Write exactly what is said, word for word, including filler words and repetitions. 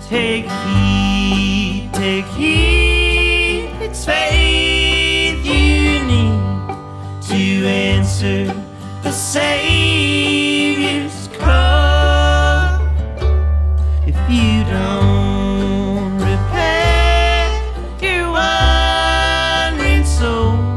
Take heed, take heed, it's faith you need to answer the Savior's call. If you don't